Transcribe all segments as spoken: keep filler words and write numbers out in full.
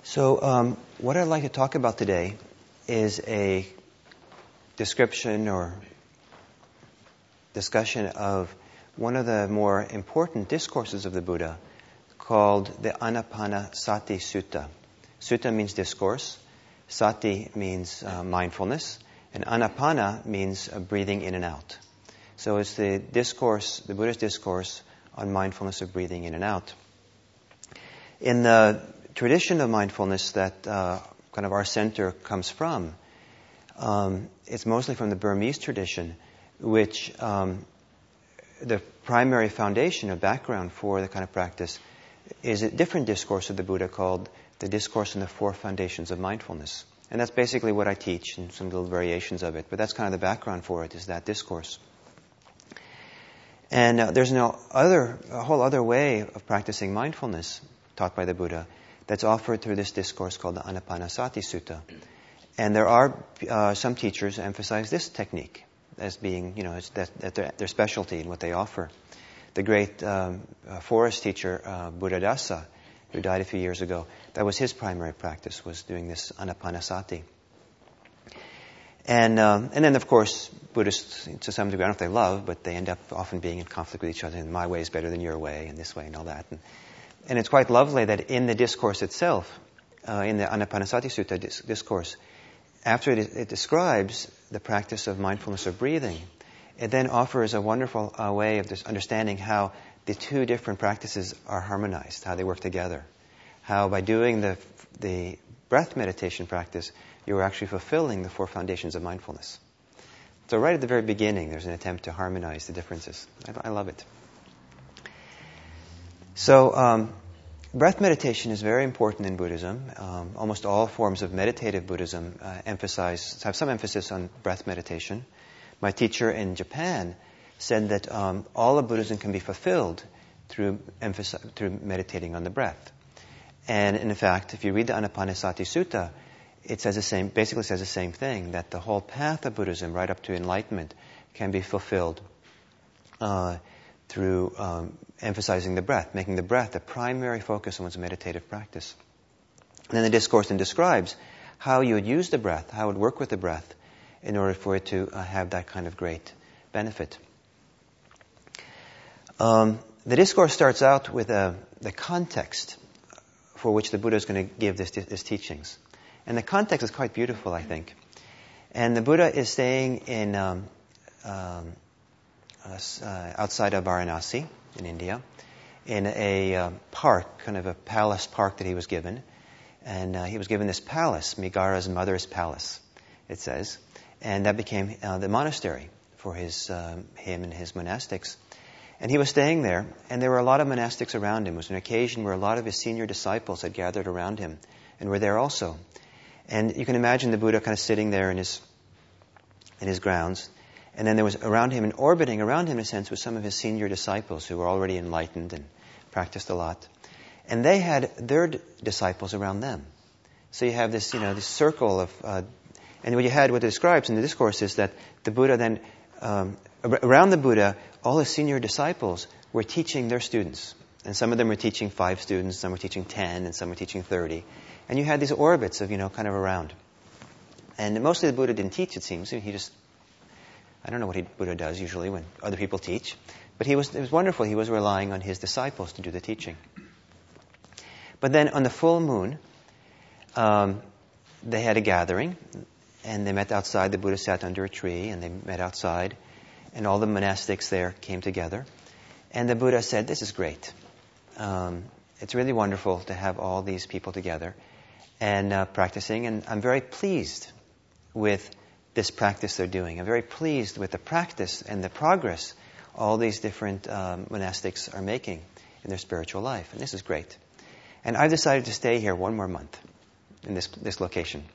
So um, what I'd like to talk about today is a description or discussion of one of the more important discourses of the Buddha called the Anapanasati Sutta. Sutta means discourse, sati means uh, mindfulness, and anapana means uh, breathing in and out. So it's the discourse, the Buddha's discourse on mindfulness of breathing in and out. In the tradition of mindfulness that uh, kind of our center comes from, um, it's mostly from the Burmese tradition, which um, the primary foundation or background for the kind of practice is a different discourse of the Buddha called the Discourse on the Four Foundations of Mindfulness. And that's basically what I teach and some little variations of it, but that's kind of the background for it, is that discourse. And uh, there's no other, a whole other way of practicing mindfulness taught by the Buddha that's offered through this discourse called the Anapanasati Sutta. And there are uh, some teachers who emphasize this technique as being, you know, it's that, that their, their specialty in what they offer. The great um, uh, forest teacher, uh, Buddhadasa, who died a few years ago, that was his primary practice, was doing this Anapanasati. And um, and then, of course, Buddhists, to some degree, I don't know if they love, but they end up often being in conflict with each other, and my way is better than your way, and this way, and all that. And, and it's quite lovely that in the discourse itself, uh, in the Anapanasati Sutta dis- discourse, after it, it describes the practice of mindfulness of breathing, it then offers a wonderful uh, way of just understanding how the two different practices are harmonized, how they work together. How by doing the the breath meditation practice, you are actually fulfilling the four foundations of mindfulness. So right at the very beginning, there's an attempt to harmonize the differences. I, I love it. So um, breath meditation is very important in Buddhism. Um, almost all forms of meditative Buddhism uh, emphasize, have some emphasis on breath meditation. My teacher in Japan said that um, all of Buddhism can be fulfilled through emphasi- through meditating on the breath. And in fact, if you read the Anapanasati Sutta, it says the same, basically says the same thing, that the whole path of Buddhism, right up to enlightenment, can be fulfilled uh, through um, emphasizing the breath, making the breath the primary focus of one's meditative practice. And then the discourse then describes how you would use the breath, how it would work with the breath, in order for it to uh, have that kind of great benefit. Um, the discourse starts out with uh, the context for which the Buddha is going to give this, this teachings. And the context is quite beautiful, I think. And the Buddha is staying in um, um, uh, outside of Varanasi in India, in a uh, park, kind of a palace park that he was given. And uh, he was given this palace, Migara's mother's palace, it says. And that became uh, the monastery for his um, him and his monastics. And he was staying there, and there were a lot of monastics around him. It was an occasion where a lot of his senior disciples had gathered around him and were there also. And you can imagine the Buddha kind of sitting there in his in his grounds. And then there was around him, and orbiting around him, in a sense, was some of his senior disciples who were already enlightened and practiced a lot. And they had their d- disciples around them. So you have this, you know, this circle of... Uh, and what you had, what it describes in the discourse is that the Buddha then... Um, around the Buddha, all his senior disciples were teaching their students. And some of them were teaching five students, some were teaching ten, and some were teaching thirty. And you had these orbits of, you know, kind of around. And mostly the Buddha didn't teach, it seems. He just, I don't know what he, Buddha does usually when other people teach. But he was, it was wonderful. He was relying on his disciples to do the teaching. But then on the full moon, um, they had a gathering. And they met outside. The Buddha sat under a tree, and they met outside. And all the monastics there came together. And the Buddha said, this is great. Um, it's really wonderful to have all these people together and uh, practicing. And I'm very pleased with this practice they're doing. I'm very pleased with the practice and the progress all these different um, monastics are making in their spiritual life. And this is great. And I've decided to stay here one more month in this this location.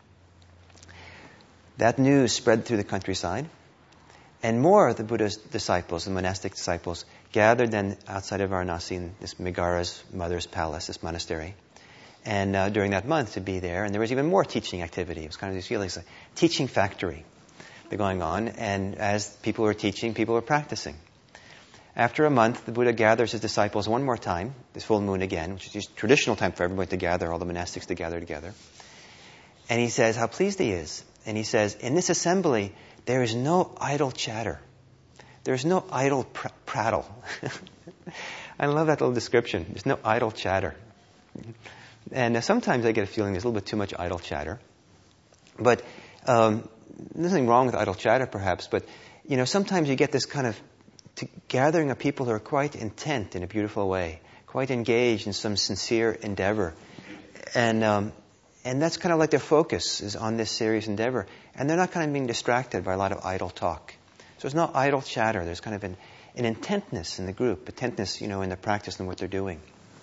That news spread through the countryside. And more of the Buddha's disciples, the monastic disciples, gathered then outside of Varanasi in this Migara's mother's palace, this monastery. And uh, during that month to be there, and there was even more teaching activity. It was kind of these feelings like a teaching factory going on. And as people were teaching, people were practicing. After a month, the Buddha gathers his disciples one more time, this full moon again, which is just traditional time for everybody to gather, all the monastics to gather together. And he says how pleased he is. And he says, in this assembly, there is no idle chatter. There is no idle pr- prattle. I love that little description. There's no idle chatter. And uh, sometimes I get a feeling there's a little bit too much idle chatter. But um, nothing wrong with idle chatter, perhaps. But, you know, sometimes you get this kind of t- gathering of people who are quite intent in a beautiful way, quite engaged in some sincere endeavor. And um, and that's kind of like their focus is on this serious endeavor. And they're not kind of being distracted by a lot of idle talk. So there's no idle chatter. There's kind of an, an intentness in the group, intentness, you know, in the practice and what they're doing.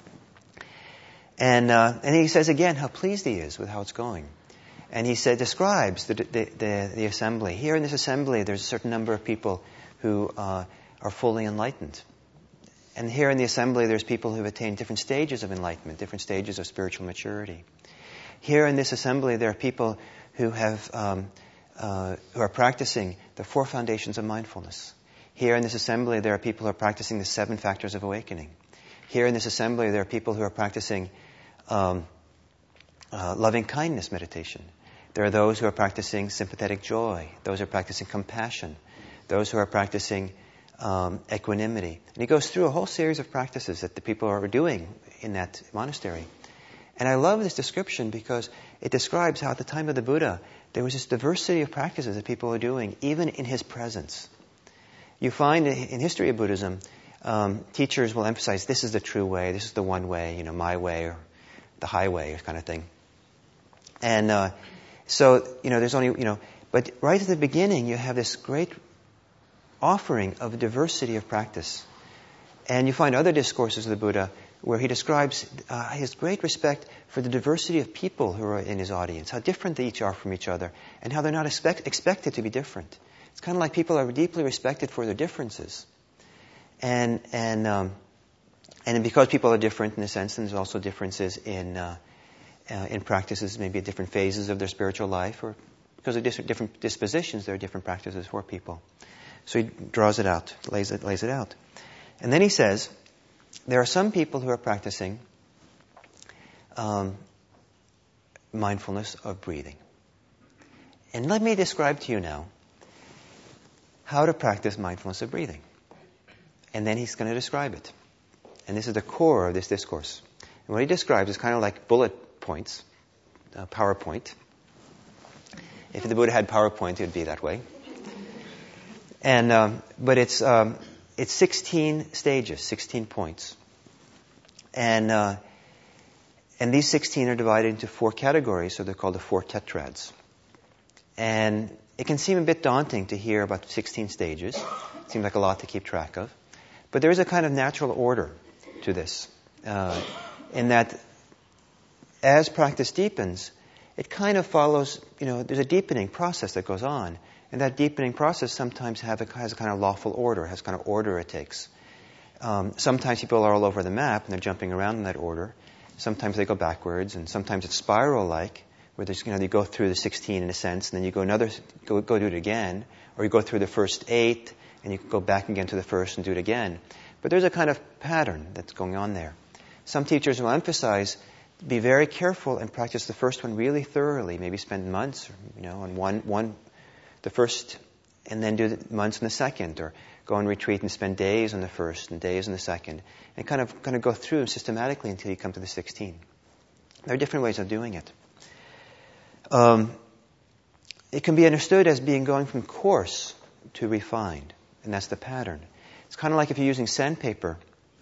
And uh, and he says again how pleased he is with how it's going. And he said, describes the, the, the, the assembly. Here in this assembly, there's a certain number of people who uh, are fully enlightened. And here in the assembly, there's people who have attained different stages of enlightenment, different stages of spiritual maturity. Here in this assembly, there are people who have um, uh, who are practicing the four foundations of mindfulness. Here in this assembly, there are people who are practicing the seven factors of awakening. Here in this assembly, there are people who are practicing um, uh, loving kindness meditation. There are those who are practicing sympathetic joy, those who are practicing compassion, those who are practicing um, equanimity. And he goes through a whole series of practices that the people are doing in that monastery. And I love this description because it describes how at the time of the Buddha, there was this diversity of practices that people were doing, even in his presence. You find in history of Buddhism, um, teachers will emphasize this is the true way, this is the one way, you know, my way or the highway kind of thing. And uh, so, you know, there's only, you know, but right at the beginning, you have this great offering of a diversity of practice. And you find other discourses of the Buddha where he describes uh, his great respect for the diversity of people who are in his audience, how different they each are from each other, and how they're not expect, expected to be different. It's kind of like people are deeply respected for their differences. And and um, and because people are different in a sense, and there's also differences in uh, uh, in practices, maybe at different phases of their spiritual life, or because of different, different dispositions, there are different practices for people. So he draws it out, lays it, lays it out. And then he says, there are some people who are practicing um, mindfulness of breathing. And let me describe to you now how to practice mindfulness of breathing. And then he's going to describe it. And this is the core of this discourse. And what he describes is kind of like bullet points, uh, PowerPoint. If the Buddha had PowerPoint, it would be that way. And um, but it's um, it's sixteen stages, sixteen points, and uh, and these sixteen are divided into four categories, so they're called the four tetrads. And it can seem a bit daunting to hear about sixteen stages. It seems like a lot to keep track of, but there is a kind of natural order to this, uh, in that as practice deepens, it kind of follows. You know, there's a deepening process that goes on. And that deepening process sometimes have a, has a kind of lawful order, has kind of order it takes. Um, sometimes people are all over the map and they're jumping around in that order. Sometimes they go backwards, and sometimes it's spiral-like, where there's, you know, you go through the sixteen in a sense, and then you go another, go, go do it again, or you go through the first eight, and you go back again to the first and do it again. But there's a kind of pattern that's going on there. Some teachers will emphasize, be very careful and practice the first one really thoroughly. Maybe spend months, you know, on one one. the first, and then do the months in the second, or go and retreat and spend days on the first and days on the second, and kind of kind of go through them systematically until you come to the sixteen. There are different ways of doing it. Um, it can be understood as being going from coarse to refined, and that's the pattern. It's kind of like if you're using sandpaper,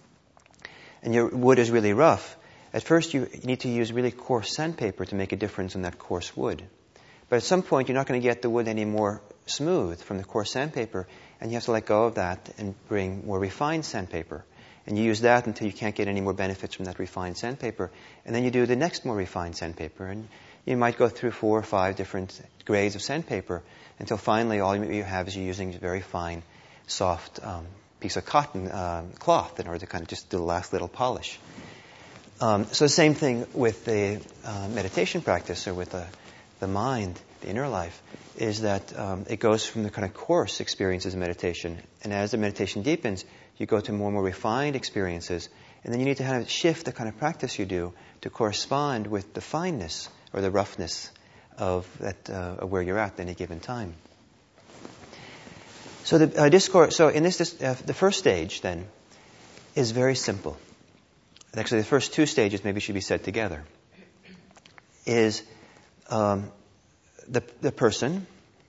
and your wood is really rough. At first, you need to use really coarse sandpaper to make a difference in that coarse wood. But at some point, you're not going to get the wood any more smooth from the coarse sandpaper, and you have to let go of that and bring more refined sandpaper. And you use that until you can't get any more benefits from that refined sandpaper. And then you do the next more refined sandpaper. And you might go through four or five different grades of sandpaper until finally all you have is you're using a very fine, soft um, piece of cotton uh, cloth in order to kind of just do the last little polish. Um, so the same thing with the uh, meditation practice, or with the the mind, the inner life, is that um, it goes from the kind of coarse experiences of meditation, and as the meditation deepens, you go to more and more refined experiences, and then you need to kind of shift the kind of practice you do to correspond with the fineness or the roughness of that uh, of where you're at at any given time. So the uh, discourse. So in this, this uh, the first stage then is very simple. Actually, the first two stages maybe should be said together. Is um, the the person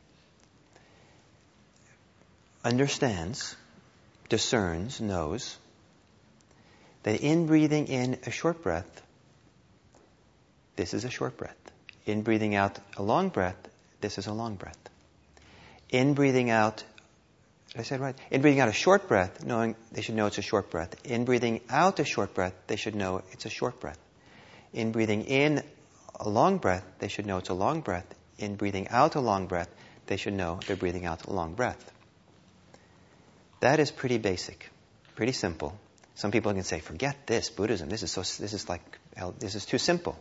understands, discerns, knows that in breathing in a short breath, this is a short breath. In breathing out a long breath, this is a long breath. In breathing out, did I say it right? In breathing out a short breath, knowing they should know it's a short breath. In breathing out a short breath, they should know it's a short breath. In breathing in a long breath, they should know it's a long breath. In breathing out a long breath, they should know they're breathing out a long breath. That is pretty basic, pretty simple. Some people can say, "Forget this, Buddhism. This is so. This is like this is too simple."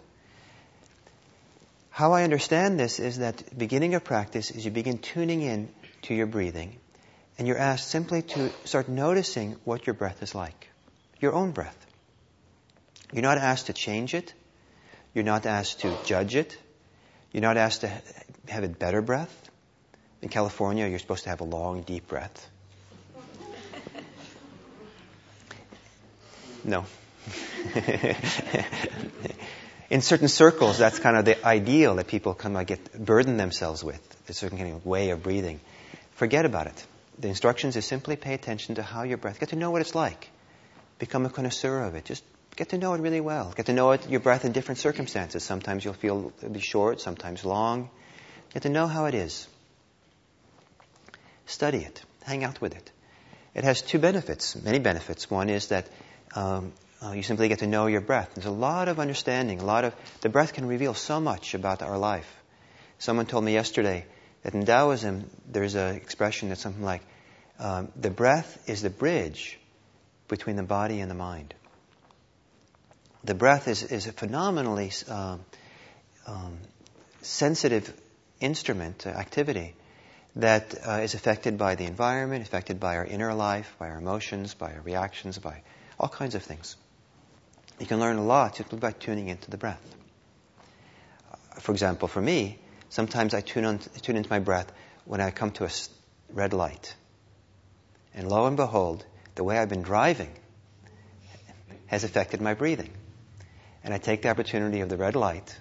How I understand this is that beginning of practice is you begin tuning in to your breathing, and you're asked simply to start noticing what your breath is like, your own breath. You're not asked to change it. You're not asked to judge it. You're not asked to have a better breath. In California, you're supposed to have a long, deep breath. No. In certain circles, that's kind of the ideal that people kind of get burden themselves with, a certain kind of way of breathing. Forget about it. The instructions is simply pay attention to how your breath, get to know what it's like. Become a connoisseur of it. Just get to know it really well. Get to know it, your breath in different circumstances. Sometimes you'll feel it'll be short, sometimes long. Get to know how it is. Study it. Hang out with it. It has two benefits, many benefits. One is that um, uh, you simply get to know your breath. There's a lot of understanding, a lot of... The breath can reveal so much about our life. Someone told me yesterday that in Taoism, there's an expression that's something like, um, the breath is the bridge between the body and the mind. The breath is, is a phenomenally um, um, sensitive instrument, uh, activity, that uh, is affected by the environment, affected by our inner life, by our emotions, by our reactions, by all kinds of things. You can learn a lot just by tuning into the breath. Uh, for example, for me, sometimes I tune, on, tune into my breath when I come to a red light. And lo and behold, the way I've been driving has affected my breathing. And I take the opportunity of the red light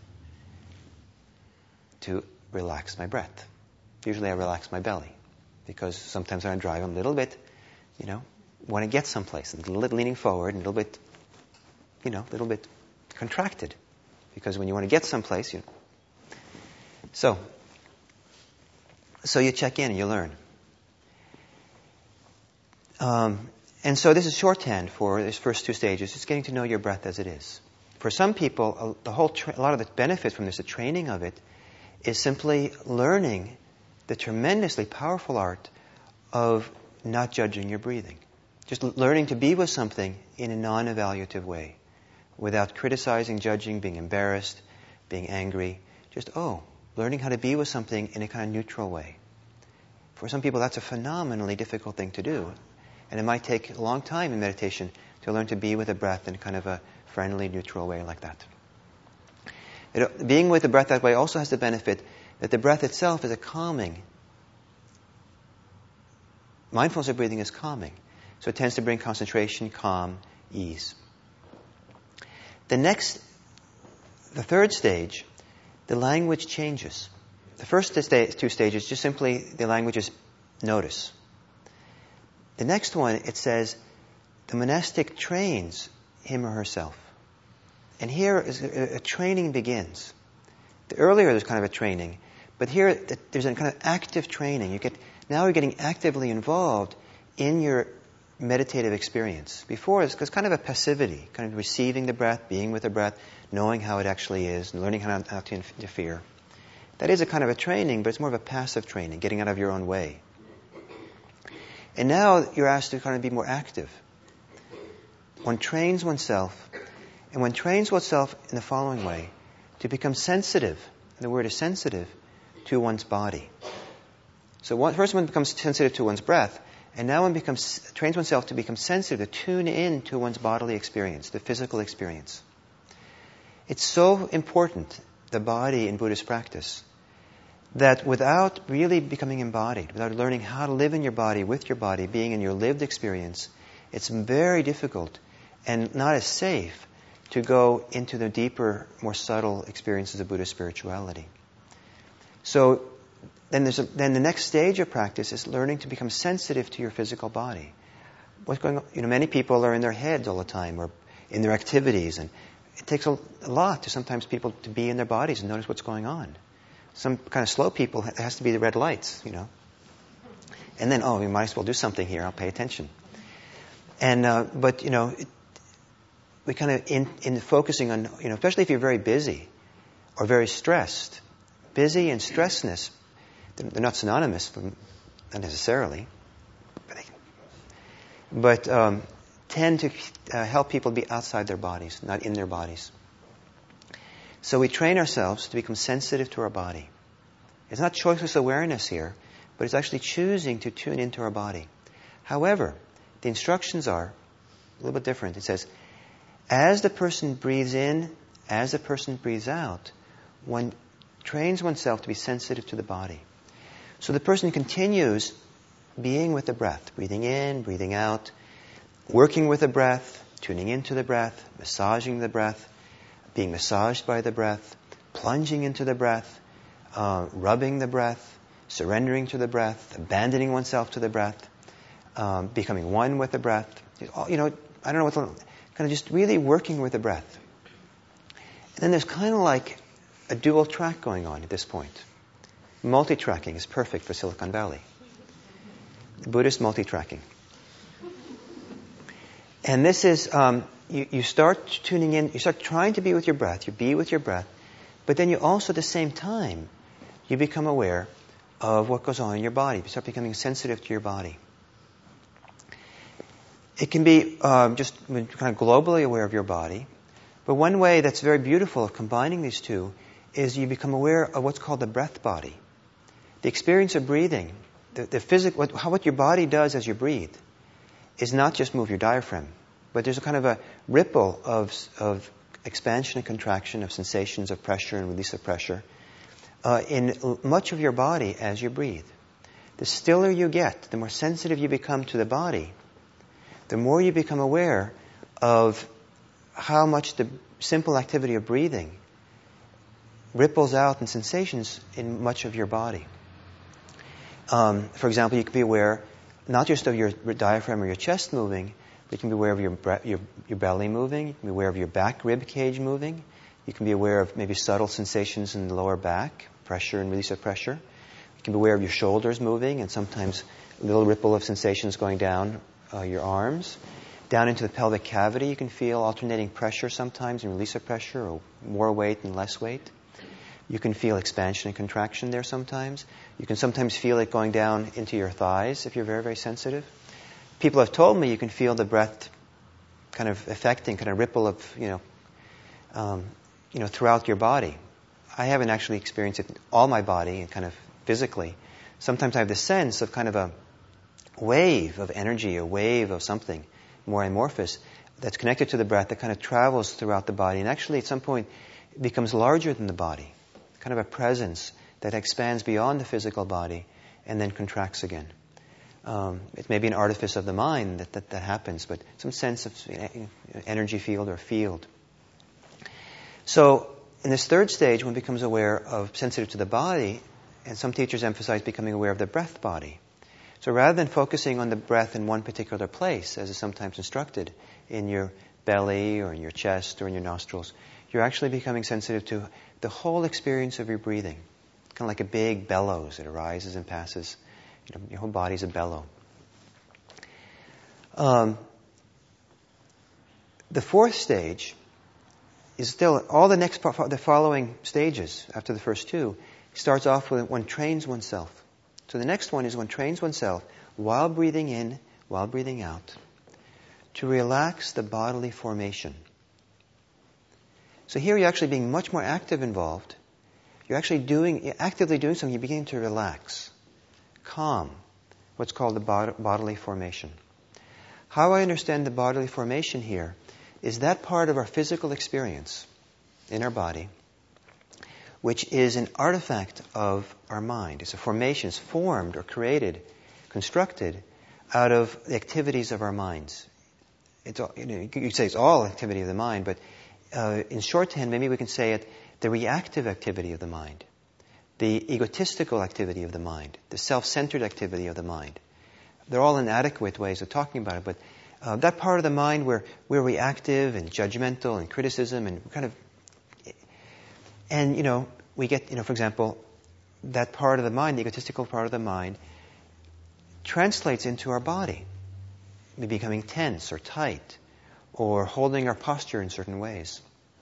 to relax my breath. Usually I relax my belly, because sometimes when I drive, I'm a little bit, you know, want to get someplace, a little bit leaning forward, and a little bit, you know, a little bit contracted. Because when you want to get someplace, you... So, so you check in and you learn. Um, and so this is shorthand for these first two stages, just getting to know your breath as it is. For some people, the whole tra- a lot of the benefits from this, the training of it, is simply learning the tremendously powerful art of not judging your breathing. Just l- learning to be with something in a non-evaluative way, without criticizing, judging, being embarrassed, being angry. Just, oh, learning how to be with something in a kind of neutral way. For some people, that's a phenomenally difficult thing to do. And it might take a long time in meditation to learn to be with the breath in kind of a friendly, neutral way like that. It, being with the breath that way also has the benefit that the breath itself is a calming. Mindfulness of breathing is calming. So it tends to bring concentration, calm, ease. The next, the third stage, the language changes. The first two stages, just simply the language is notice. The next one, it says, the monastic trains him or herself. And here is a, a training begins. The earlier there's kind of a training, but here there's a kind of active training. You get now you're getting actively involved in your meditative experience. Before it's kind of a passivity, kind of receiving the breath, being with the breath, knowing how it actually is, and learning how not, how to interfere. That is a kind of a training, but it's more of a passive training, getting out of your own way. And now you're asked to kind of be more active. One trains oneself, and one trains oneself in the following way, to become sensitive the word is sensitive to one's body. So one, first one becomes sensitive to one's breath, and now one becomes trains oneself to become sensitive, to tune in to one's bodily experience, the physical experience. It's so important, the body in Buddhist practice, that without really becoming embodied, without learning how to live in your body, with your body, being in your lived experience, it's very difficult and not as safe to go into the deeper, more subtle experiences of Buddhist spirituality. So then, there's a, then the next stage of practice is learning to become sensitive to your physical body. What's going on? You know, many people are in their heads all the time, or in their activities, and it takes a, a lot to sometimes people to be in their bodies and notice what's going on. Some kind of slow people, it has to be the red lights, you know. And then, oh, we might as well do something here. I'll pay attention. And uh, but you know, it, we kind of in in focusing on, you know, especially if you're very busy or very stressed. Busy and stressness, they're not synonymous, not necessarily, but, they, but um, tend to uh, help people be outside their bodies, not in their bodies. So we train ourselves to become sensitive to our body. It's not choiceless awareness here, but it's actually choosing to tune into our body. However, the instructions are a little bit different. It says, as the person breathes in, as the person breathes out, one trains oneself to be sensitive to the body. So the person continues being with the breath, breathing in, breathing out, working with the breath, tuning into the breath, massaging the breath, being massaged by the breath, plunging into the breath, uh, rubbing the breath, surrendering to the breath, abandoning oneself to the breath, um, becoming one with the breath. You know, I don't know what, to, kind of just really working with the breath. And then there's kind of like a dual track going on at this point. Multi-tracking is perfect for Silicon Valley. Buddhist multi-tracking. And this is, um, you, you start tuning in, you start trying to be with your breath, you be with your breath, but then you also at the same time, you become aware of what goes on in your body. You start becoming sensitive to your body. It can be um, just kind of globally aware of your body, but one way that's very beautiful of combining these two is you become aware of what's called the breath body. The experience of breathing, the, the physical, what, how, what your body does as you breathe, is not just move your diaphragm, but there's a kind of a ripple of, of expansion and contraction, of sensations of pressure and release of pressure uh, in much of your body as you breathe. The stiller you get, the more sensitive you become to the body, the more you become aware of how much the simple activity of breathing ripples out in sensations in much of your body. Um, for example, you can be aware not just of your diaphragm or your chest moving, but you can be aware of your, bre- your, your belly moving, you can be aware of your back rib cage moving, you can be aware of maybe subtle sensations in the lower back, pressure and release of pressure. You can be aware of your shoulders moving and sometimes a little ripple of sensations going down uh, your arms. Down into the pelvic cavity, you can feel alternating pressure sometimes and release of pressure, or more weight and less weight. You can feel expansion and contraction there sometimes. You can sometimes feel it going down into your thighs if you're very, very sensitive. People have told me you can feel the breath kind of affecting, kind of ripple of, you know, um, you know, throughout your body. I haven't actually experienced it in all my body and kind of physically. Sometimes I have the sense of kind of a wave of energy, a wave of something more amorphous that's connected to the breath that kind of travels throughout the body and actually at some point becomes larger than the body. Kind of a presence that expands beyond the physical body and then contracts again. Um, it may be an artifice of the mind that, that that happens, but some sense of energy field or field. So in this third stage, one becomes aware of sensitive to the body, and some teachers emphasize becoming aware of the breath body. So rather than focusing on the breath in one particular place, as is sometimes instructed, in your belly or in your chest or in your nostrils, you're actually becoming sensitive to the whole experience of your breathing. Kind of like a big bellows. It arises and passes. You know, your whole body's a bellow. Um, the fourth stage is still, all the next, the following stages after the first two, starts off with one trains oneself. So the next one is one trains oneself while breathing in, while breathing out, to relax the bodily formation. So here you're actually being much more active involved. You're actually doing, actively doing something. You're beginning to relax, calm, what's called the bod- bodily formation. How I understand the bodily formation here is that part of our physical experience in our body, which is an artifact of our mind. It's a formation. It's formed or created, constructed out of the activities of our minds. It's all, you know, you could say it's all activity of the mind, but uh, in shorthand, maybe we can say it, the reactive activity of the mind, the egotistical activity of the mind, the self-centered activity of the mind. They're all inadequate ways of talking about it, but uh, that part of the mind where we're reactive and judgmental and criticism and kind of, and, you know, we get, you know, for example, that part of the mind, the egotistical part of the mind, translates into our body. We're becoming tense or tight or holding our posture in certain ways.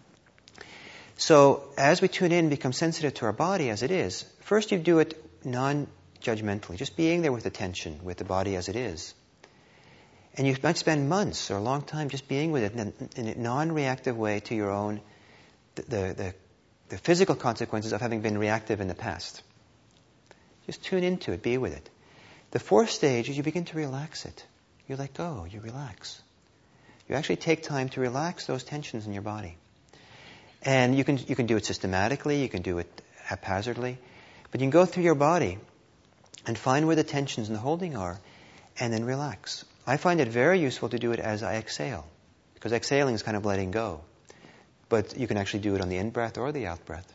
So as we tune in, become sensitive to our body as it is, first you do it non-judgmentally, just being there with attention, with the body as it is. And you might spend months or a long time just being with it in a, in a non-reactive way to your own, the, the, the physical consequences of having been reactive in the past. Just tune into it, be with it. The fourth stage is you begin to relax it. You let go, you relax. You actually take time to relax those tensions in your body. And you can you can do it systematically, you can do it haphazardly, but you can go through your body and find where the tensions and the holding are, and then relax. I find it very useful to do it as I exhale, because exhaling is kind of letting go. But you can actually do it on the in-breath or the out-breath.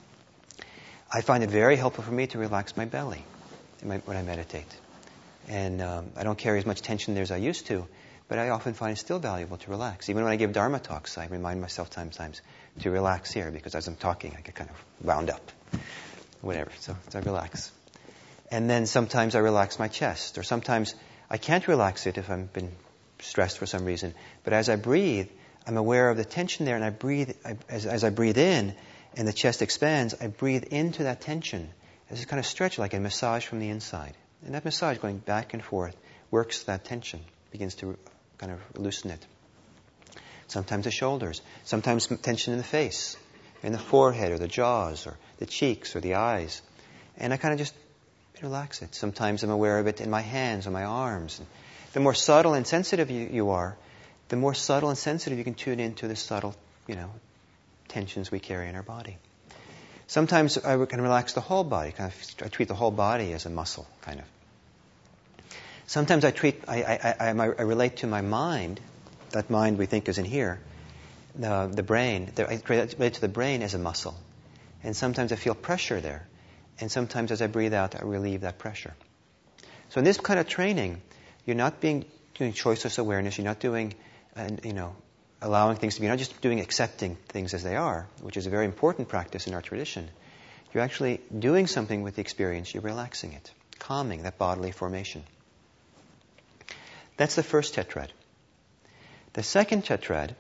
I find it very helpful for me to relax my belly when I meditate. And um, I don't carry as much tension there as I used to, but I often find it still valuable to relax. Even when I give Dharma talks, I remind myself sometimes to relax here, because as I'm talking, I get kind of wound up. Whatever, so, so I relax. And then sometimes I relax my chest, or sometimes I can't relax it if I've been stressed for some reason. But as I breathe, I'm aware of the tension there, and I breathe, I, as, as I breathe in, and the chest expands, I breathe into that tension. It's kind of stretch, like a massage from the inside. And that massage going back and forth works that tension, begins to kind of loosen it. Sometimes the shoulders, sometimes tension in the face, in the forehead or the jaws or the cheeks or the eyes. And I kind of just relax it. Sometimes I'm aware of it in my hands or my arms. And the more subtle and sensitive you, you are, the more subtle and sensitive you can tune into the subtle, you know, tensions we carry in our body. Sometimes I can relax the whole body. Kind of, I treat the whole body as a muscle, kind of. Sometimes I treat, I, I, I, I relate to my mind, that mind we think is in here, the, the brain. I relate to the brain as a muscle. And sometimes I feel pressure there. And sometimes as I breathe out, I relieve that pressure. So in this kind of training, you're not being doing choiceless awareness. You're not doing, uh, you know, allowing things to be. You're not just doing accepting things as they are, which is a very important practice in our tradition. You're actually doing something with the experience. You're relaxing it, calming that bodily formation. That's the first tetrad. The second tetrad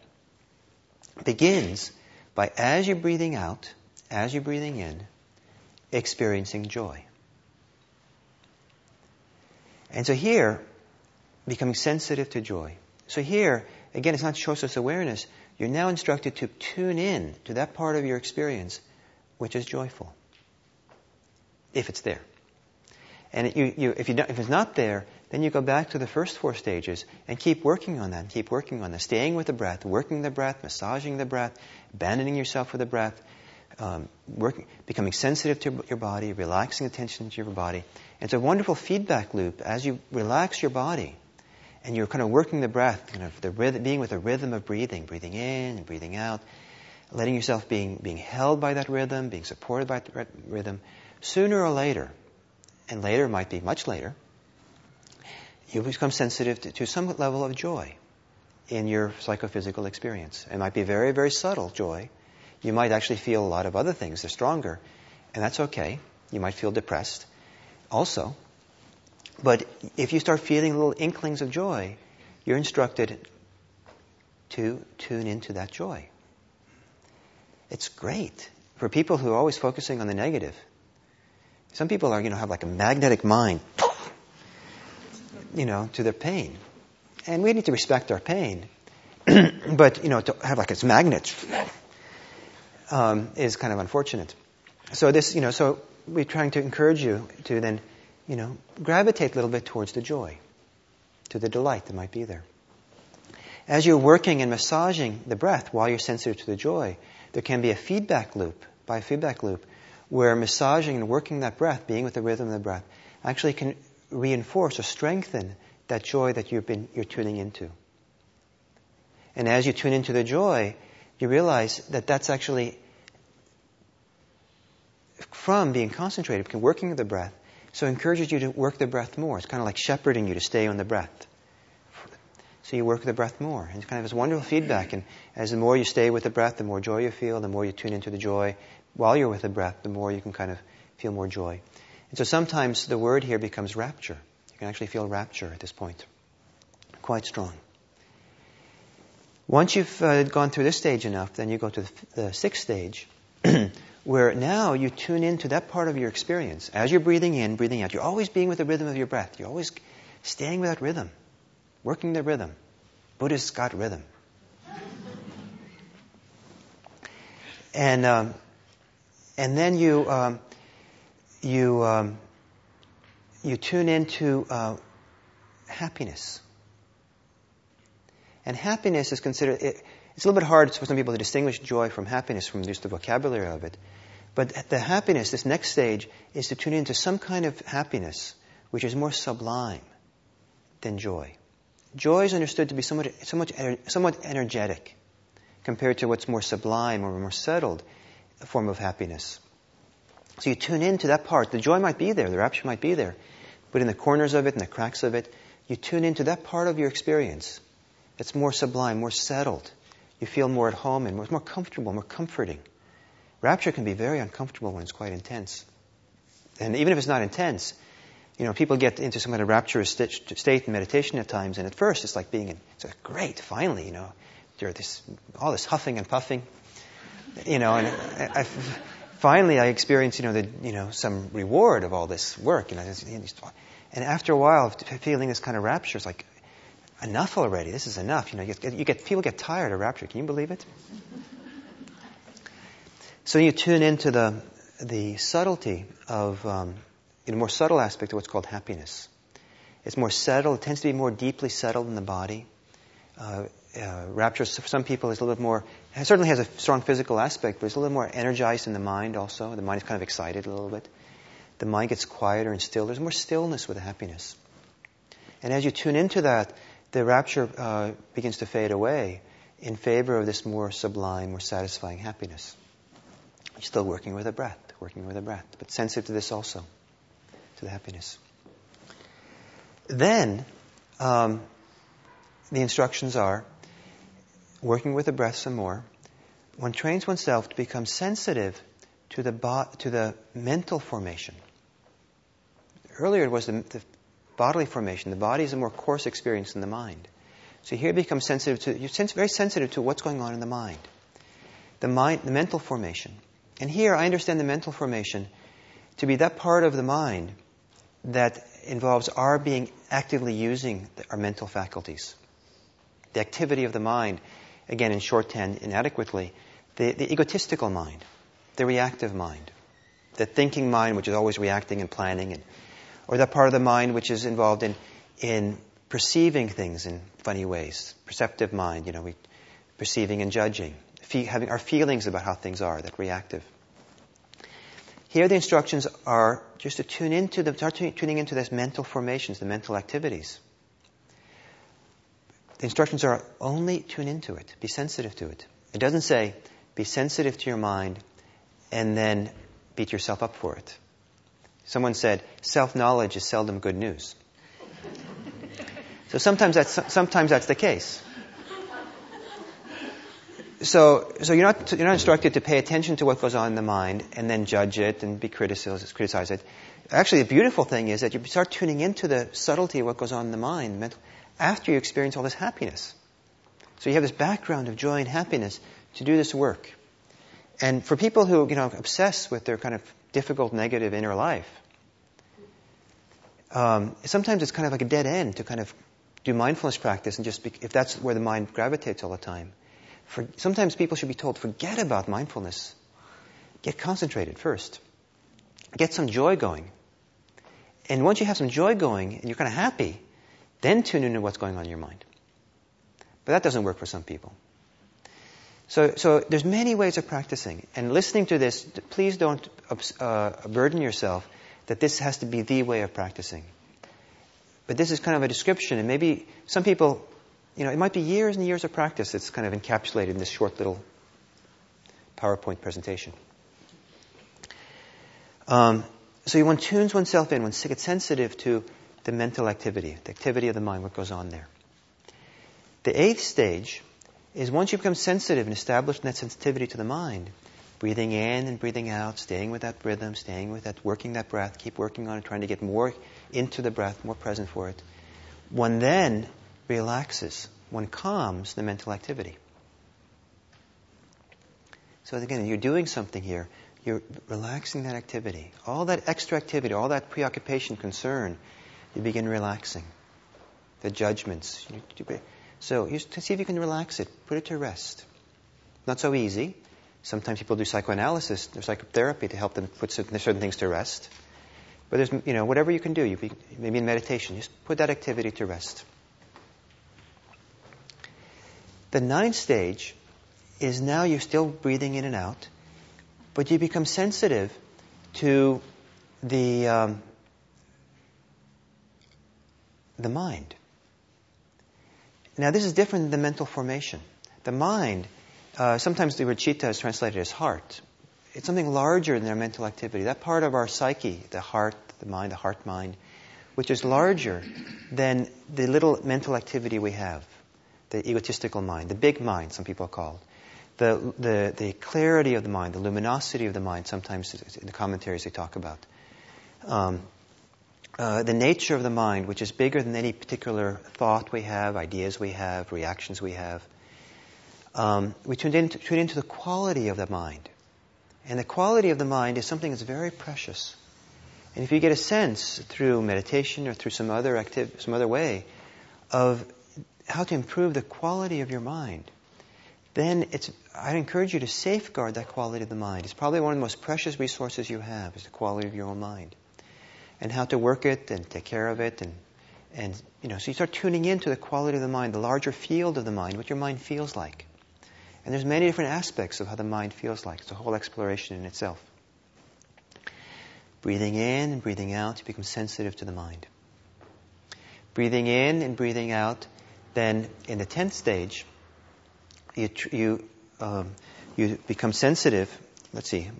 begins by, as you're breathing out, as you're breathing in, experiencing joy. And so here, becoming sensitive to joy. So here, again, it's not choiceless awareness. You're now instructed to tune in to that part of your experience which is joyful, if it's there. And you, you, if, you don't, if it's not there, then you go back to the first four stages and keep working on that, and keep working on that, staying with the breath, working the breath, massaging the breath, abandoning yourself for the breath, um, working, becoming sensitive to your body, relaxing attention to your body. And it's a wonderful feedback loop as you relax your body and you're kind of working the breath, kind of the rhythm, being with the rhythm of breathing, breathing in and breathing out, letting yourself being being held by that rhythm, being supported by that rhythm. Sooner or later, and later might be much later, you become sensitive to, to some level of joy in your psychophysical experience. It might be very, very subtle joy. You might actually feel a lot of other things. They're stronger, and that's okay. You might feel depressed also. But if you start feeling little inklings of joy, you're instructed to tune into that joy. It's great for people who are always focusing on the negative. Some people are, you know, have like a magnetic mind, you know, to their pain. And we need to respect our pain. But, you know, to have like its magnets um, is kind of unfortunate. so this, you know, so we're trying to encourage you to then, you know, gravitate a little bit towards the joy, to the delight that might be there. As you're working and massaging the breath while you're sensitive to the joy, there can be a feedback loop, biofeedback loop, where massaging and working that breath, being with the rhythm of the breath, actually can reinforce or strengthen that joy that you've been, you're tuning into. And as you tune into the joy, you realize that that's actually from being concentrated, working the breath. So it encourages you to work the breath more. It's kind of like shepherding you to stay on the breath. So you work the breath more. And it's kind of this wonderful feedback. And as the more you stay with the breath, the more joy you feel, the more you tune into the joy. While you're with the breath, the more you can kind of feel more joy. And so sometimes the word here becomes rapture. You can actually feel rapture at this point. Quite strong. Once you've uh, gone through this stage enough, then you go to the, the sixth stage, where now you tune into that part of your experience. As you're breathing in, breathing out, you're always being with the rhythm of your breath. You're always staying with that rhythm, working the rhythm. Buddha's got rhythm. And um, and then you um, you um, you tune into uh, happiness. And happiness is considered, it, it's a little bit hard for some people to distinguish joy from happiness from just the vocabulary of it. But the happiness, this next stage, is to tune into some kind of happiness which is more sublime than joy. Joy is understood to be somewhat, somewhat, somewhat energetic compared to what's more sublime or more settled form of happiness. So you tune into that part. The joy might be there, the rapture might be there, but in the corners of it, in the cracks of it, you tune into that part of your experience. It's more sublime, more settled. You feel more at home and more, more comfortable, more comforting. Rapture can be very uncomfortable when it's quite intense. And even if it's not intense, you know, people get into some kind of rapturous state in meditation at times, and at first it's like being in, it's like, great, finally, you know, there's this, all this huffing and puffing, you know, and I, I, finally I experienced, you know, the, you know, some reward of all this work, you know, and after a while, feeling this kind of rapture, it's like, enough already. This is enough. You know, you get, you get people get tired of rapture. Can you believe it? So you tune into the the subtlety of um, in a more subtle aspect of what's called happiness. It's more settled. It tends to be more deeply settled in the body. Uh, uh, rapture for some people is a little bit more. It certainly has a strong physical aspect, but it's a little more energized in the mind. Also, the mind is kind of excited a little bit. The mind gets quieter and still. There's more stillness with the happiness. And as you tune into that, the rapture uh, begins to fade away in favor of this more sublime, more satisfying happiness. You're still working with the breath, working with the breath, but sensitive to this also, to the happiness. Then, um, the instructions are, working with the breath some more, one trains oneself to become sensitive to the bo- to the mental formation. Earlier it was the, the bodily formation. The body is a more coarse experience than the mind. So here you become sensitive to, you're sens- very sensitive to what's going on in the mind. The mind, the mental formation. And here I understand the mental formation to be that part of the mind that involves our being actively using the, our mental faculties. The activity of the mind, again in shorthand, inadequately, the, the egotistical mind, the reactive mind, the thinking mind which is always reacting and planning, and or that part of the mind which is involved in in perceiving things in funny ways. Perceptive mind, you know, we perceiving and judging, fe- having our feelings about how things are, that reactive. Here the instructions are just to tune into the, start tuning into those mental formations, the mental activities. The instructions are only tune into it, be sensitive to it. It doesn't say be sensitive to your mind and then beat yourself up for it. Someone said, self-knowledge is seldom good news. So sometimes that's sometimes that's the case. So so you're not you're not instructed to pay attention to what goes on in the mind and then judge it and be criticize criticize it. Actually, the beautiful thing is that you start tuning into the subtlety of what goes on in the mind mental, after you experience all this happiness. So you have this background of joy and happiness to do this work. And for people who, you know, obsess with their kind of difficult, negative inner life, um, sometimes it's kind of like a dead end to kind of do mindfulness practice and just be, if that's where the mind gravitates all the time. For, sometimes people should be told, forget about mindfulness. get concentrated first. Get some joy going. And once you have some joy going and you're kind of happy, then tune into what's going on in your mind. But that doesn't work for some people. So, so there's many ways of practicing. And listening to this, please don't uh, burden yourself that this has to be the way of practicing. But this is kind of a description, and maybe some people, you know, it might be years and years of practice that's kind of encapsulated in this short little PowerPoint presentation. Um, so one tunes oneself in, one gets sensitive to the mental activity, the activity of the mind, what goes on there. The eighth stage is once you become sensitive and established that sensitivity to the mind, breathing in and breathing out, staying with that rhythm, staying with that, working that breath, keep working on it, trying to get more into the breath, more present for it. One then relaxes, one calms the mental activity. So again, you're doing something here. You're relaxing that activity. All that extra activity, all that preoccupation, concern, you begin relaxing. The judgments. So you see if you can relax it. Put it to rest. Not so easy. Sometimes people do psychoanalysis or psychotherapy to help them put certain things to rest. But there's, you know, whatever you can do. You be, maybe in meditation, just put that activity to rest. The ninth stage is now you're still breathing in and out, but you become sensitive to the um, the mind. Now, this is different than the mental formation. The mind, uh, sometimes the word chitta is translated as heart. It's something larger than our mental activity. That part of our psyche, the heart, the mind, the heart-mind, which is larger than the little mental activity we have, the egotistical mind, the big mind, some people call it. The, the, the clarity of the mind, the luminosity of the mind, sometimes in the commentaries they talk about. Um, Uh, the nature of the mind, which is bigger than any particular thought we have, ideas we have, reactions we have. Um, we tune into, tune into the quality of the mind. And the quality of the mind is something that's very precious. And if you get a sense through meditation or through some other active, some other way of how to improve the quality of your mind, then it's, I'd encourage you to safeguard that quality of the mind. It's probably one of the most precious resources you have, is the quality of your own mind. And how to work it and take care of it. And, and you know, so you start tuning into the quality of the mind, the larger field of the mind, what your mind feels like. And there's many different aspects of how the mind feels like. It's a whole exploration in itself. Breathing in and breathing out, you become sensitive to the mind. Breathing in and breathing out, then in the tenth stage, you you um, you become sensitive. Let's see.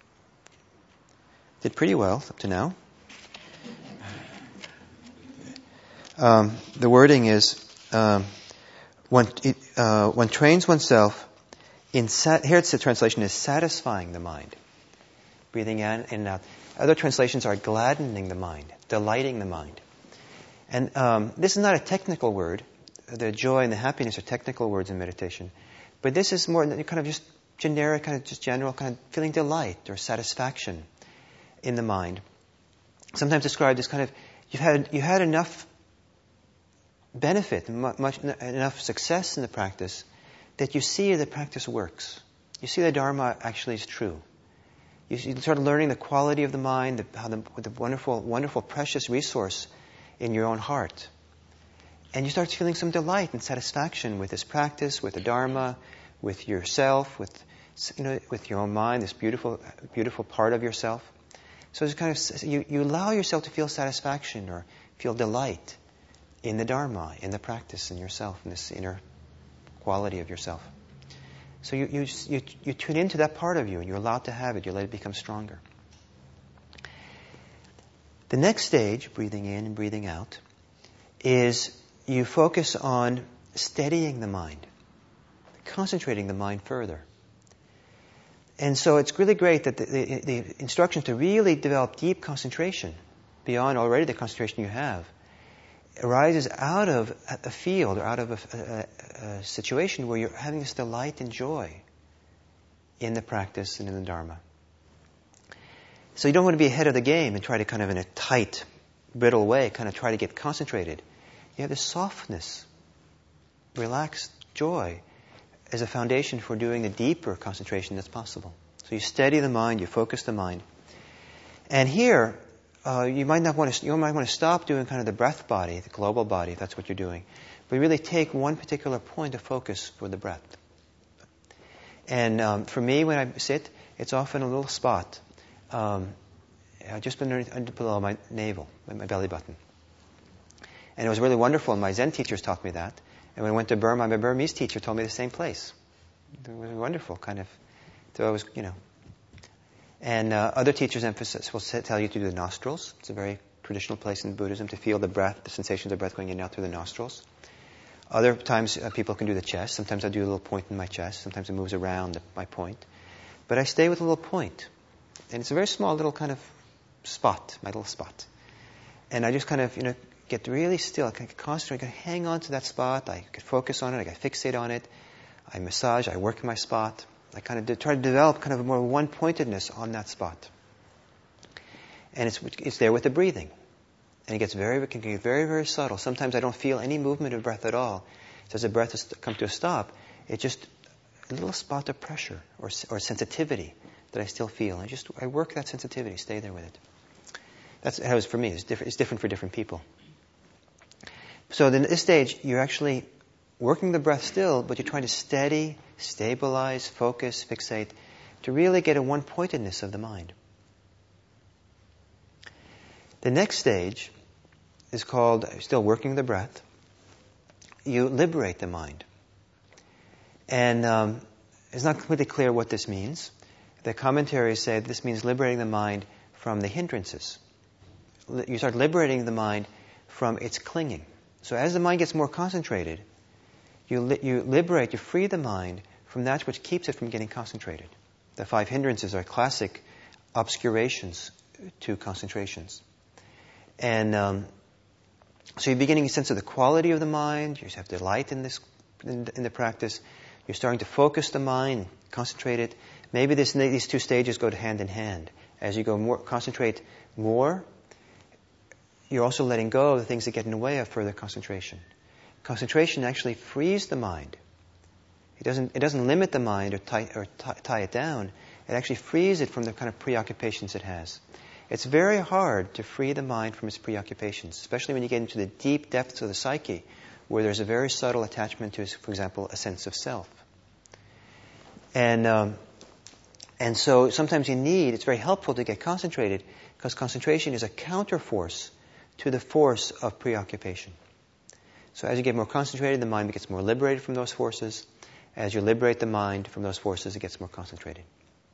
Did pretty well up to now. Um, the wording is, um, one, uh, one trains oneself in, sat- here it's the translation is satisfying the mind. Breathing in and out. Other translations are gladdening the mind, delighting the mind. And um, this is not a technical word. The joy and the happiness are technical words in meditation. But this is more kind of just generic, kind of just general, kind of feeling delight or satisfaction in the mind. Sometimes described as kind of, you've had, you had enough benefit, much, enough success in the practice that you see the practice works. You see the Dharma actually is true. You, you start learning the quality of the mind, the, how the, the wonderful, wonderful, precious resource in your own heart. And you start feeling some delight and satisfaction with this practice, with the Dharma, with yourself, with, you know, with your own mind, this beautiful, beautiful part of yourself. So it's kind of, you, you allow yourself to feel satisfaction or feel delight in the Dharma, in the practice, in yourself, in this inner quality of yourself. So you, you, you, you tune into that part of you and you're allowed to have it. You let it become stronger. The next stage, breathing in and breathing out, is you focus on steadying the mind, concentrating the mind further. And so it's really great that the, the, the instruction to really develop deep concentration beyond already the concentration you have arises out of a field or out of a, a, a situation where you're having this delight and joy in the practice and in the Dharma. So you don't want to be ahead of the game and try to kind of in a tight, brittle way, kind of try to get concentrated. You have this softness, relaxed joy as a foundation for doing the deeper concentration that's possible. So you steady the mind, you focus the mind. And here, uh, you might not want to, you might want to stop doing kind of the breath body, the global body, if that's what you're doing. But really take one particular point of focus for the breath. And um, for me, when I sit, it's often a little spot, um, just under, under below my navel, my belly button. And it was really wonderful. My Zen teachers taught me that. And when I went to Burma, my Burmese teacher told me the same place. It was wonderful, kind of. So I was, you know. And uh, other teachers' emphasis will tell you to do the nostrils. It's a very traditional place in Buddhism to feel the breath, the sensations of breath going in and out through the nostrils. Other times uh, people can do the chest. Sometimes I do a little point in my chest. Sometimes it moves around the, my point. But I stay with a little point. And it's a very small little kind of spot, my little spot. And I just kind of, you know, get really still. I can concentrate, I can hang on to that spot. I can focus on it. I can fixate on it. I massage. I work my spot. I kind of de- try to develop kind of a more one-pointedness on that spot. And it's it's there with the breathing. And it gets very, it can get very, very subtle. Sometimes I don't feel any movement of breath at all. So as the breath has come to a stop, it's just a little spot of pressure or or sensitivity that I still feel. I just I work that sensitivity, stay there with it. That's how it was for me. It's different. It's different for different people. So then at this stage, you're actually working the breath still, but you're trying to steady, stabilize, focus, fixate, to really get a one-pointedness of the mind. The next stage is called, still working the breath, you liberate the mind. And um, it's not completely clear what this means. The commentaries say this means liberating the mind from the hindrances. You start liberating the mind from its clinging. So as the mind gets more concentrated, you li- you liberate, you free the mind from that which keeps it from getting concentrated. The five hindrances are classic obscurations to concentrations. And um, so you're beginning a sense of the quality of the mind. You have delight in this, in, in the practice. You're starting to focus the mind, concentrate it. Maybe this, these two stages go hand in hand. As you go more, concentrate more, you're also letting go of the things that get in the way of further concentration. Concentration actually frees the mind. It doesn't, it doesn't limit the mind or, tie, or t- tie it down. It actually frees it from the kind of preoccupations it has. It's very hard to free the mind from its preoccupations, especially when you get into the deep depths of the psyche, where there's a very subtle attachment to, for example, a sense of self. And um, and so sometimes you need, it's very helpful to get concentrated, because concentration is a counterforce to the force of preoccupation. So as you get more concentrated, the mind gets more liberated from those forces. As you liberate the mind from those forces, it gets more concentrated.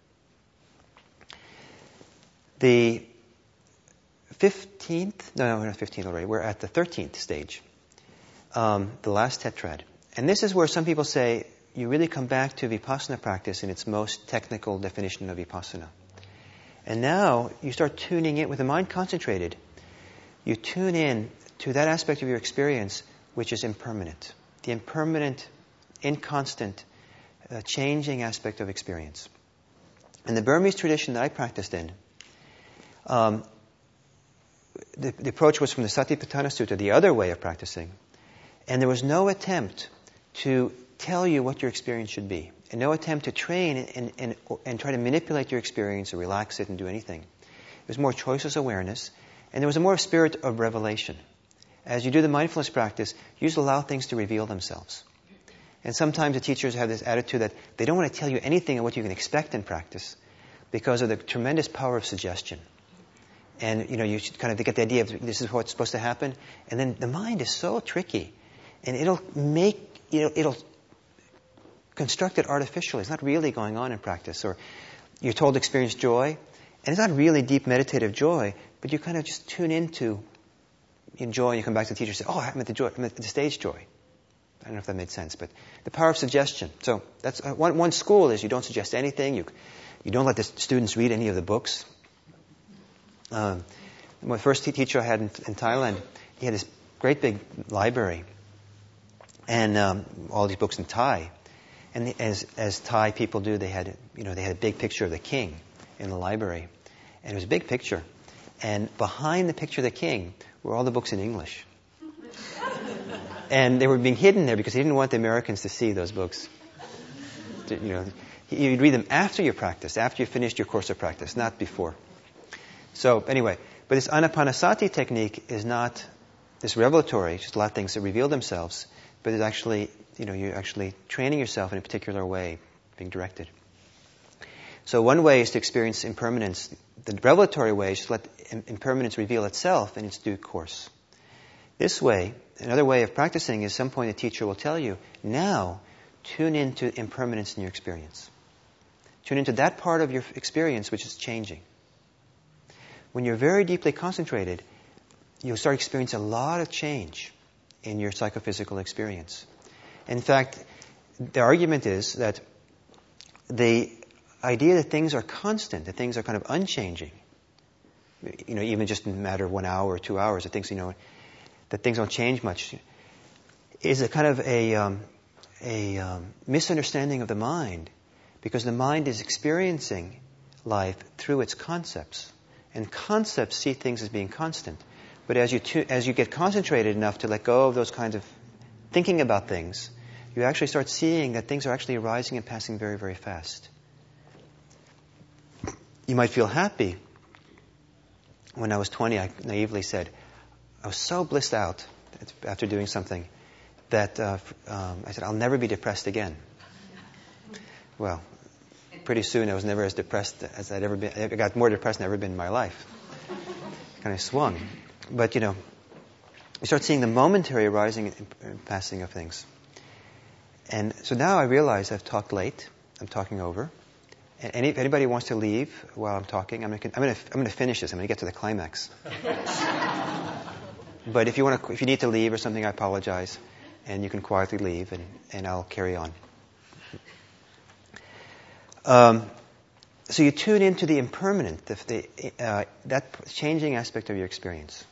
The fifteenth, no, no, we're not fifteenth already. We're at the thirteenth stage, um, the last tetrad. And this is where some people say you really come back to Vipassana practice in its most technical definition of Vipassana. And now you start tuning in, with the mind concentrated, you tune in to that aspect of your experience which is impermanent. The impermanent, inconstant, uh, changing aspect of experience. In the Burmese tradition that I practiced in, Um, the, the approach was from the Satipatthana Sutta, the other way of practicing. And there was no attempt to tell you what your experience should be. And no attempt to train and, and, and try to manipulate your experience or relax it and do anything. It was more choiceless awareness. And there was a more spirit of revelation. As you do the mindfulness practice, you just allow things to reveal themselves. And sometimes the teachers have this attitude that they don't want to tell you anything of what you can expect in practice because of the tremendous power of suggestion. And, you know, you kind of get the idea of this is what's supposed to happen. And then the mind is so tricky. And it'll make, you know, it'll construct it artificially. It's not really going on in practice. Or you're told to experience joy. And it's not really deep meditative joy. But you kind of just tune into joy and you come back to the teacher and say, oh, I'm at the joy, I'm at the stage joy. I don't know if that made sense. But the power of suggestion. So that's uh, one, one school is you don't suggest anything. You, you don't let the students read any of the books. Um, my first teacher I had in, in Thailand, he had this great big library, and um, all these books in Thai. And the, as as Thai people do, they had you know they had a big picture of the king in the library, and it was a big picture. And behind the picture of the king were all the books in English, and they were being hidden there because he didn't want the Americans to see those books. You know, You'd read them after your practice, after you finished your course of practice, not before. So anyway, but this Anapanasati technique is not this revelatory, just a lot of things that reveal themselves, but it's actually, you know, you're actually training yourself in a particular way, being directed. So one way is to experience impermanence. The revelatory way is to let impermanence reveal itself in its due course. This way, another way of practicing is some point a teacher will tell you, now tune into impermanence in your experience. Tune into that part of your experience which is changing. When you're very deeply concentrated, you'll start experiencing a lot of change in your psychophysical experience. In fact, the argument is that the idea that things are constant, that things are kind of unchanging, you know, even just in a matter of one hour or two hours, that things, you know, that things don't change much, is a kind of a, um, a um, misunderstanding of the mind, because the mind is experiencing life through its concepts. And concepts see things as being constant. But as you tu- as you get concentrated enough to let go of those kinds of thinking about things, you actually start seeing that things are actually arising and passing very, very fast. You might feel happy. When I was twenty, I naively said, I was so blissed out after doing something that uh, um, I said, I'll never be depressed again. Well, pretty soon I was never as depressed as I'd ever been. I got more depressed than I've ever been in my life. Kind of swung. But, you know, you start seeing the momentary arising and passing of things. And so now I realize I've talked late. I'm talking over. And any, if anybody wants to leave while I'm talking, I'm going to I'm going to I'm going to finish this. I'm going to get to the climax. But if you want to, if you need to leave or something, I apologize, and you can quietly leave, and, and I'll carry on. Um, so you tune into the impermanent, the, the, uh, that changing aspect of your experience.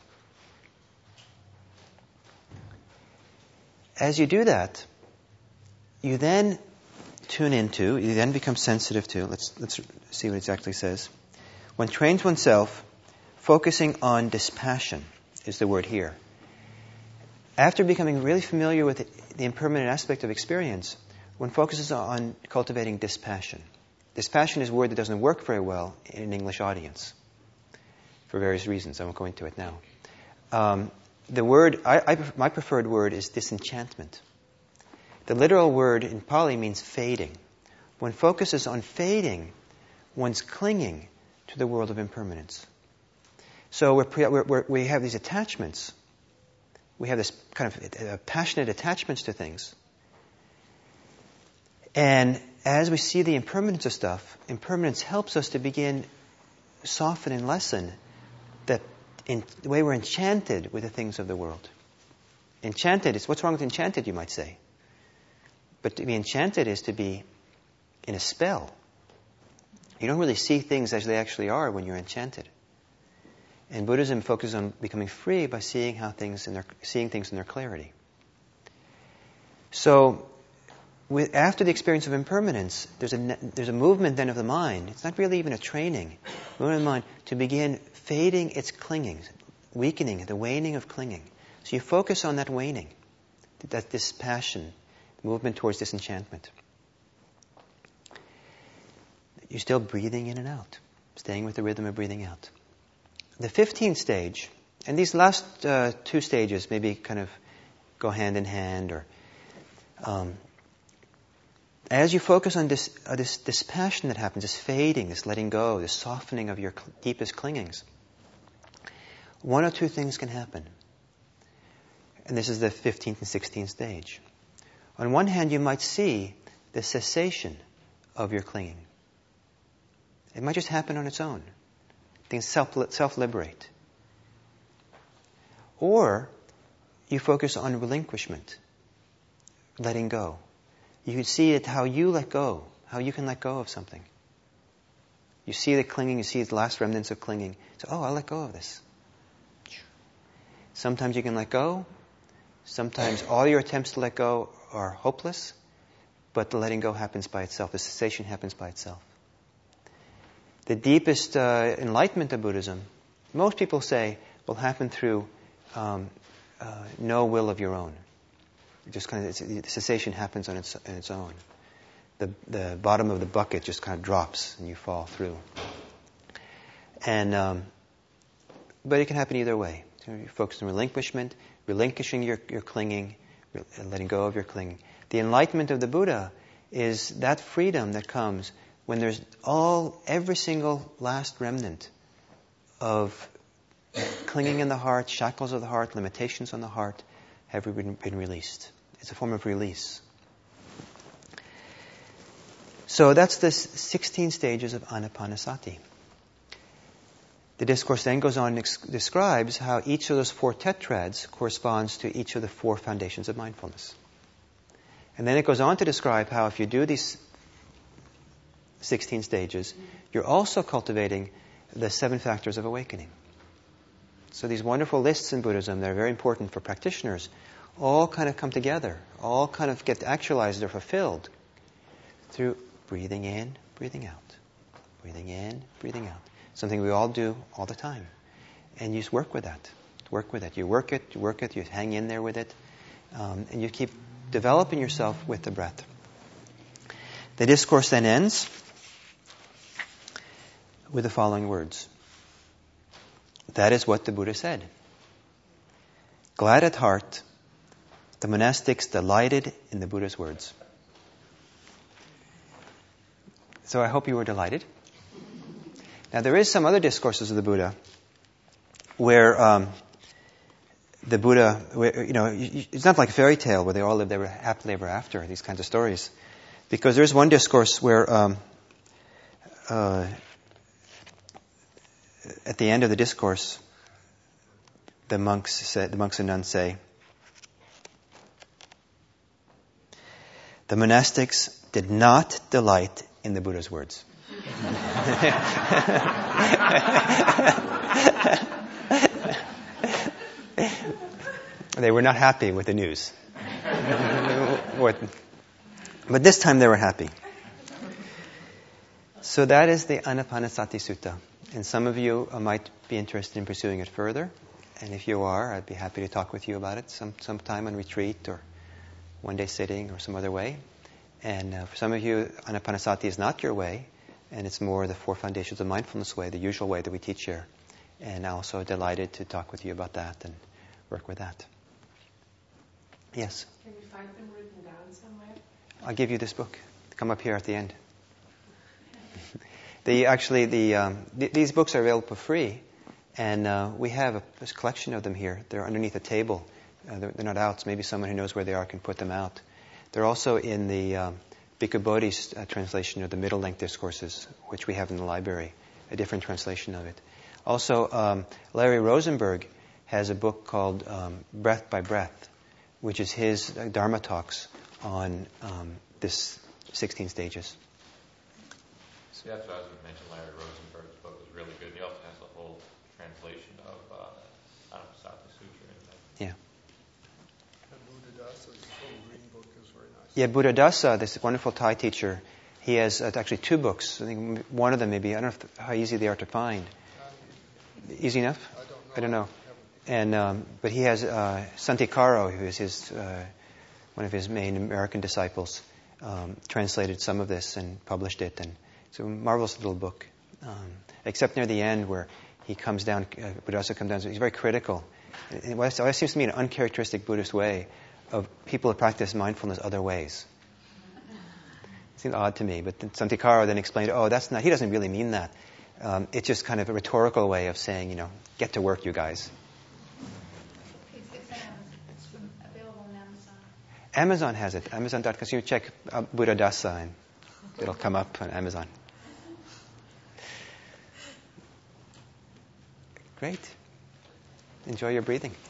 As you do that, you then tune into, you then become sensitive to, let's let's see what it exactly says. One trains oneself focusing on dispassion, is the word here. After becoming really familiar with the, the impermanent aspect of experience, one focuses on cultivating dispassion. Dispassion is a word that doesn't work very well in an English audience for various reasons. I won't go into it now. Um, the word, I, I, my preferred word is disenchantment. The literal word in Pali means fading. One focuses on fading, one's clinging to the world of impermanence. So we're, we're, we're, we have these attachments. We have this kind of uh, passionate attachments to things. And as we see the impermanence of stuff, impermanence helps us to begin soften and lessen that in the way we're enchanted with the things of the world. Enchanted is, what's wrong with enchanted, you might say? But to be enchanted is to be in a spell. You don't really see things as they actually are when you're enchanted. And Buddhism focuses on becoming free by seeing how things in their seeing things in their clarity. So, with, after the experience of impermanence, there's a there's a movement then of the mind. It's not really even a training, movement of the mind to begin fading its clinging, weakening, the waning of clinging. So you focus on that waning, that this passion, movement towards disenchantment. You're still breathing in and out, staying with the rhythm of breathing out. The fifteenth stage, and these last uh, two stages maybe kind of go hand in hand, or um, as you focus on this, uh, this this passion that happens, this fading, this letting go, this softening of your cl- deepest clingings, one or two things can happen. And this is the fifteenth and sixteenth stage. On one hand, you might see the cessation of your clinging. It might just happen on its own. Things self, self-liberate. Or you focus on relinquishment, letting go. You can see it how you let go, how you can let go of something. You see the clinging, you see the last remnants of clinging. So, oh, I'll let go of this. Sometimes you can let go. Sometimes all your attempts to let go are hopeless, but the letting go happens by itself. The cessation happens by itself. The deepest uh, enlightenment of Buddhism, most people say, will happen through um, uh, no will of your own. It just kind of, it's, the cessation happens on its, on its own. the, the bottom of the bucket just kind of drops and you fall through. And um, but it can happen either way. So you focus on relinquishment, relinquishing your, your clinging, letting go of your clinging. The enlightenment of the Buddha is that freedom that comes when there's all, every single last remnant of clinging in the heart, shackles of the heart, limitations on the heart have been, been released. It's a form of release. So that's the sixteen stages of Anapanasati. The discourse then goes on and ex- describes how each of those four tetrads corresponds to each of the four foundations of mindfulness. And then it goes on to describe how if you do these sixteen stages, you're also cultivating the seven factors of awakening. So these wonderful lists in Buddhism that are very important for practitioners all kind of come together, all kind of get actualized or fulfilled through breathing in, breathing out. Breathing in, breathing out. Something we all do all the time. And you just work with that. Work with it. You work it, you work it, you hang in there with it. Um, and you keep developing yourself with the breath. The discourse then ends with the following words. That is what the Buddha said. Glad at heart, the monastics delighted in the Buddha's words. So I hope you were delighted. Now there is some other discourses of the Buddha where um, the Buddha, where, you know, it's not like a fairy tale where they all live ever happily ever after, these kinds of stories. Because there's one discourse where um, uh, at the end of the discourse, the monks say, the monks and nuns say, the monastics did not delight in the Buddha's words. They were not happy with the news. But this time they were happy. So that is the Anapanasati Sutta. And some of you uh, might be interested in pursuing it further. And if you are, I'd be happy to talk with you about it some sometime on retreat or one day sitting or some other way. And uh, for some of you, Anapanasati is not your way, and it's more the four foundations of mindfulness way, the usual way that we teach here. And I'm also delighted to talk with you about that and work with that. Yes? Can we find them written down somewhere? I'll give you this book. Come up here at the end. the Actually, the, um, th- these books are available for free, and uh, we have a, a collection of them here. They're underneath a table. Uh, they're, they're not out, so maybe someone who knows where they are can put them out. They're also in the um, Bhikkhu Bodhi's uh, translation of the Middle Length Discourses, which we have in the library, a different translation of it. Also, um, Larry Rosenberg has a book called um, Breath by Breath, which is his uh, Dharma talks on um, this sixteen stages. Yeah, that's what I was going to mention. Larry Rosenberg's book was really good. He also has the whole translation of uh, Anapanasati Sutra in there. Yeah. Buddhadasa's whole green book is very nice. Yeah, Buddhadasa, this wonderful Thai teacher, he has uh, actually two books. I think one of them maybe, I don't know if, how easy they are to find. Easy enough? I don't know. I don't know. And um, but he has uh, Santikaro, who is his uh, one of his main American disciples, um, translated some of this and published it, and it's a marvelous little book. Um, except near the end where he comes down, uh, Buddhadasa comes down, so he's very critical. It, it seems to me an uncharacteristic Buddhist way of people who practice mindfulness other ways. It seems odd to me, but Santikaro then explained, oh, that's not, he doesn't really mean that. Um, it's just kind of a rhetorical way of saying, you know, get to work, you guys. It's, it's, it's available on Amazon. Amazon has it. Amazon dot com. So you check uh, Buddhadasa and it'll come up on Amazon. Great. Enjoy your breathing.